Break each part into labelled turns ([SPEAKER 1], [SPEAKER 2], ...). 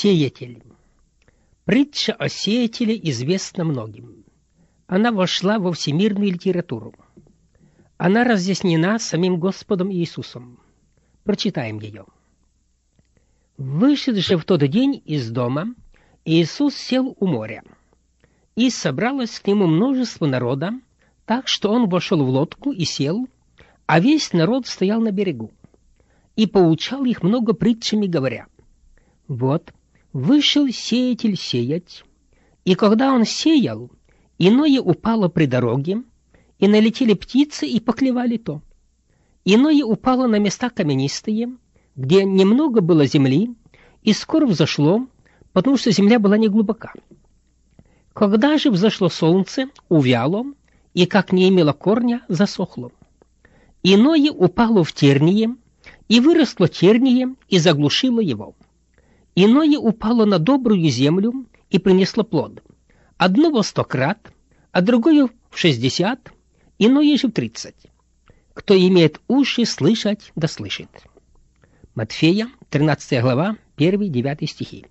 [SPEAKER 1] Сеятель. Притча о сеятеле известна многим. Она вошла во всемирную литературу. Она разъяснена самим Господом Иисусом. Прочитаем ее. «Вышед же в тот день из дома, Иисус сел у моря, и собралось к нему множество народа, так что он вошел в лодку и сел, а весь народ стоял на берегу, и поучал их много притчами, говоря: вот, вышел сеятель сеять, и когда он сеял, иное упало при дороге, и налетели птицы и поклевали то. Иное упало на места каменистые, где немного было земли, и скоро взошло, потому что земля была неглубока. Когда же взошло солнце, увяло, и, как не имело корня, засохло. Иное упало в терние, и выросло терние, и заглушило его. Иное упало на добрую землю, и принесло плод. Одно во 100 крат, а другое в 60, иное же в 30. Кто имеет уши слышать, да слышит». Матфея, 13 глава, 1-9 стихи.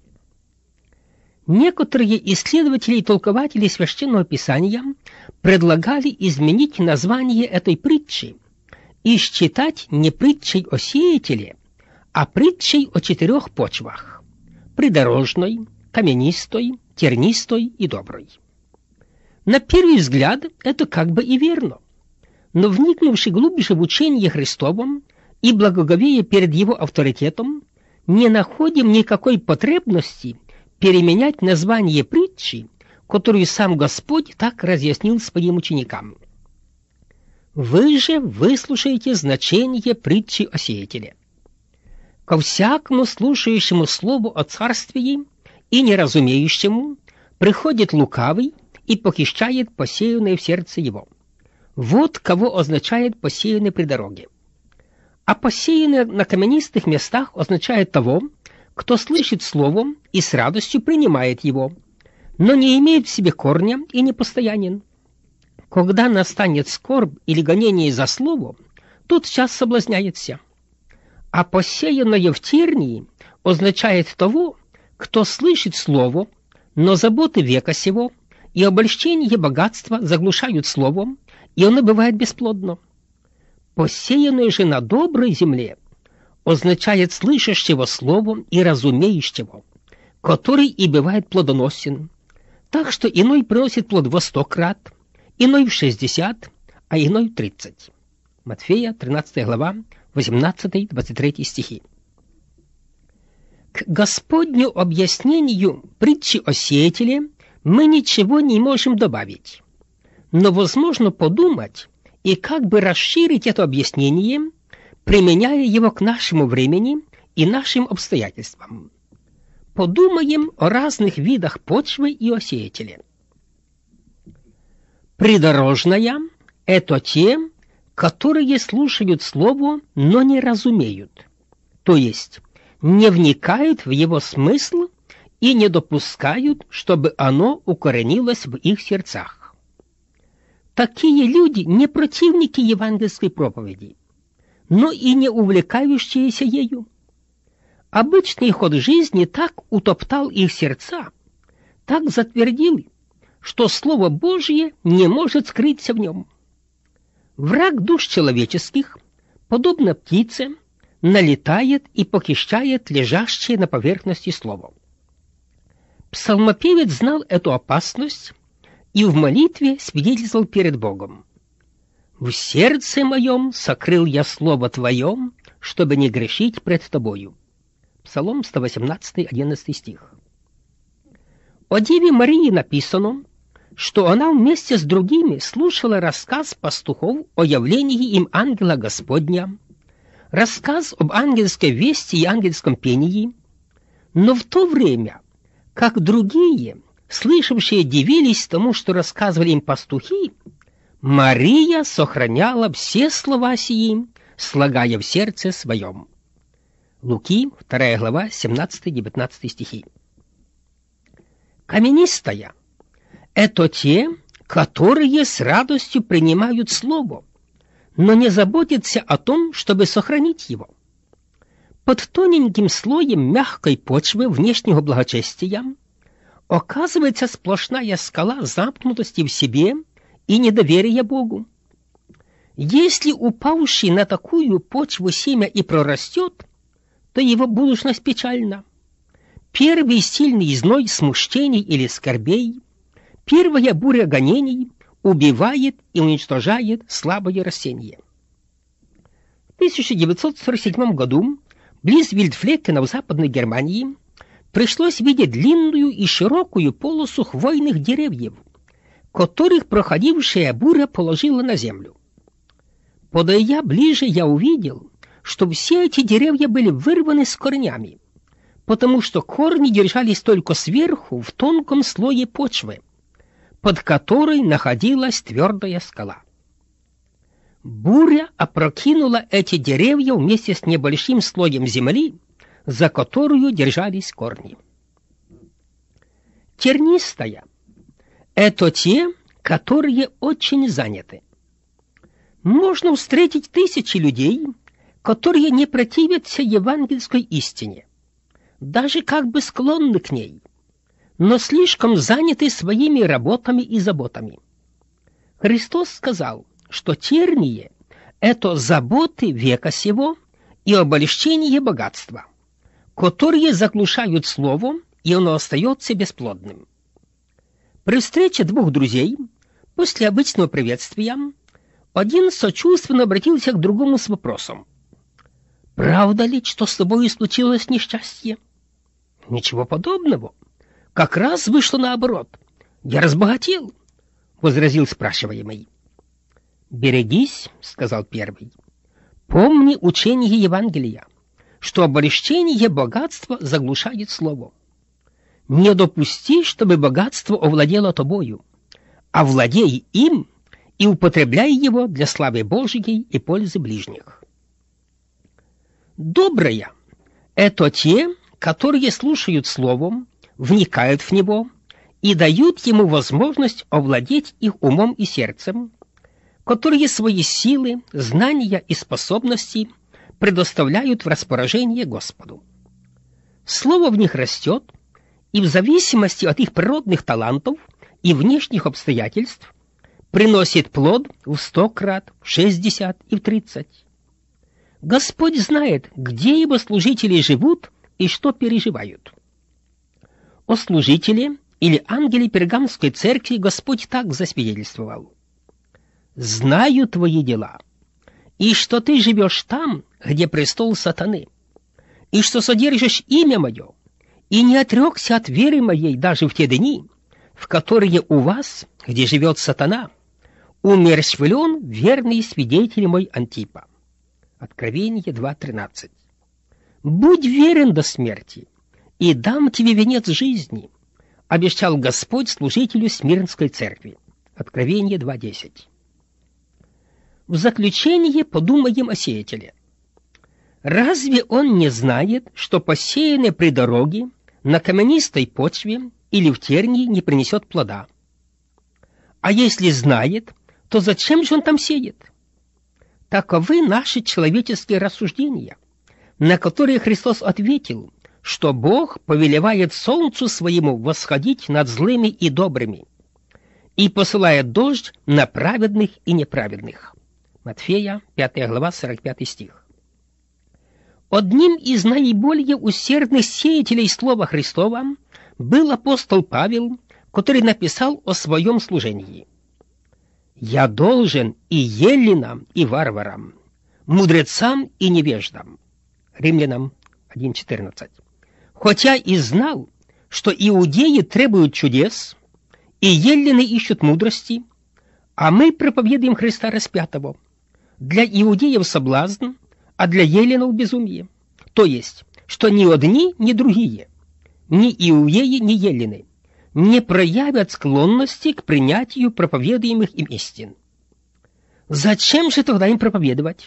[SPEAKER 1] Некоторые исследователи и толкователи Священного Писания предлагали изменить название этой притчи и считать не притчей о сеятеле, а притчей о 4 почвах – придорожной, каменистой, тернистой и доброй. На первый взгляд это как бы и верно, но вникнувши глубже в учение Христовом и благоговея перед его авторитетом, не находим никакой потребности переменять название притчи, которую сам Господь так разъяснил своим ученикам. Вы же выслушаете значение притчи о сеятеле. Ко всякому слушающему слову о царствии и неразумеющему приходит лукавый и похищает посеянное в сердце его. Вот кого означает посеянное при дороге. А посеянное на каменистых местах означает того, кто слышит слово и с радостью принимает его, но не имеет в себе корня и не постоянен. Когда настанет скорбь или гонение за слово, тотчас соблазняется. А посеянное в тернии означает того, кто слышит слово, но заботы века сего и обольщение богатства заглушают словом, и оно бывает бесплодно. Посеянное же на доброй земле означает слышащего словом и разумеющего, который и бывает плодоносен, так что иной приносит плод во 100 крат, иной в 60, а иной в 30. Матфея, 13 глава, 18-23 стихи. К Господню объяснению притчи о сеятеле мы ничего не можем добавить, но возможно подумать и как бы расширить это объяснение, применяя его к нашему времени и нашим обстоятельствам. Подумаем о разных видах почвы и о сеятеле. Придорожная – это те, которые слушают слово, но не разумеют, то есть не вникают в его смысл и не допускают, чтобы оно укоренилось в их сердцах. Такие люди не противники евангельской проповеди, но и не увлекающиеся ею. Обычный ход жизни так утоптал их сердца, так затвердил, что Слово Божье не может скрыться в нем. Враг душ человеческих, подобно птице, налетает и похищает лежащее на поверхности Слово. Псалмопевец знал эту опасность и в молитве свидетельствовал перед Богом: «В сердце моем сокрыл я Слово Твое, чтобы не грешить пред Тобою». Псалом 118, 11 стих. О Деве Марии написано, что она вместе с другими слушала рассказ пастухов о явлении им ангела Господня, рассказ об ангельской вести и ангельском пении, но в то время, как другие, слышавшие, дивились тому, что рассказывали им пастухи, Мария сохраняла все слова сии, слагая в сердце своем. Луки, 2 глава, 17-19 стихи. Каменистая – это те, которые с радостью принимают слово, но не заботятся о том, чтобы сохранить его. Под тоненьким слоем мягкой почвы внешнего благочестия оказывается сплошная скала замкнутости в себе и недоверия Богу. Если упавший на такую почву семя и прорастет, то его будущность печальна. Первый сильный зной смущений или скорбей, первая буря гонений убивает и уничтожает слабое растение. В 1947 году близ Вильдфлеттена в Западной Германии пришлось видеть длинную и широкую полосу хвойных деревьев, которых проходившая буря положила на землю. Подойдя ближе, я увидел, что все эти деревья были вырваны с корнями, потому что корни держались только сверху в тонком слое почвы, под которой находилась твердая скала. Буря опрокинула эти деревья вместе с небольшим слоем земли, за которую держались корни. Тернистая — это те, которые очень заняты. Можно встретить тысячи людей, которые не противятся евангельской истине, даже как бы склонны к ней, но слишком заняты своими работами и заботами. Христос сказал, что тернии — это заботы века сего и обольщение богатства, которые заглушают слово, и оно остается бесплодным. При встрече двух друзей, после обычного приветствия, один сочувственно обратился к другому с вопросом: «Правда ли, что с тобой случилось несчастье?» «Ничего подобного. Как раз вышло наоборот. Я разбогател», — возразил спрашиваемый. «Берегись», — сказал первый. «Помни учение Евангелия, что обольщение богатства заглушает слово. Не допусти, чтобы богатство овладело тобою, а владей им и употребляй его для славы Божьей и пользы ближних». Добрые — это те, которые слушают словом, вникают в него и дают ему возможность овладеть их умом и сердцем, которые свои силы, знания и способности предоставляют в распоряжение Господу. Слово в них растет, и в зависимости от их природных талантов и внешних обстоятельств приносит плод в 100 крат, в 60 и в 30. Господь знает, где его служители живут и что переживают. О служителе или ангеле Пергамской церкви Господь так засвидетельствовал: «Знаю твои дела, и что ты живешь там, где престол сатаны, и что содержишь имя мое, и не отрекся от веры моей даже в те дни, в которые у вас, где живет сатана, умерщвлен верный свидетель мой Антипа». Откровение 2:13. «Будь верен до смерти, и дам тебе венец жизни», обещал Господь служителю Смирнской церкви. Откровение 2:10. В заключение подумаем о сеятеле. Разве он не знает, что посеянное при дороге, на каменистой почве или в тернии не принесет плода? А если знает, то зачем же он там сеет? Таковы наши человеческие рассуждения, на которые Христос ответил, что Бог повелевает солнцу своему восходить над злыми и добрыми и посылает дождь на праведных и неправедных. Матфея, 5 глава, 45 стих. Одним из наиболее усердных сеятелей Слова Христова был апостол Павел, который написал о своем служении: «Я должен и еллинам, и варварам, мудрецам и невеждам». Римлянам 1:14. Хотя и знал, что иудеи требуют чудес, и еллины ищут мудрости, а мы проповедуем Христа распятого. Для иудеев соблазн, а для еллинов безумие. То есть, что ни одни, ни другие, ни иудеи, ни еллины не проявят склонности к принятию проповедуемых им истин. Зачем же тогда им проповедовать?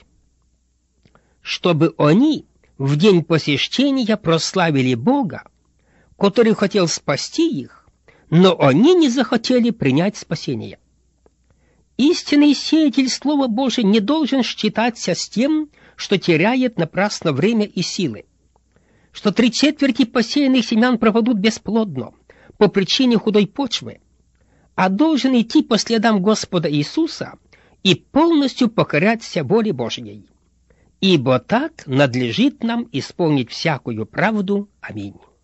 [SPEAKER 1] Чтобы они в день посещения прославили Бога, который хотел спасти их, но они не захотели принять спасение. Истинный сеятель Слова Божия не должен считаться с тем, что теряет напрасно время и силы, что 3/4 посеянных семян пропадут бесплодно по причине худой почвы, а должен идти по следам Господа Иисуса и полностью покоряться воле Божьей. Ибо так надлежит нам исполнить всякую правду. Аминь.